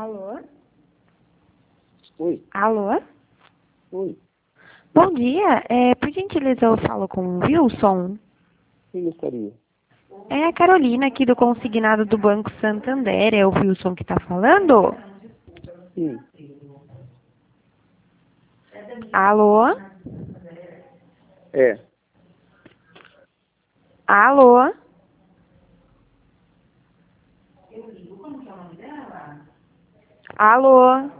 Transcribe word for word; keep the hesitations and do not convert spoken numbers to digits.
Alô? Oi. Alô? Oi. Bom dia. É, por gentileza, eu falo com o Wilson. Quem gostaria? É a Carolina aqui do consignado do Banco Santander. É o Wilson que está falando? Sim. Alô? É. Alô? Alô?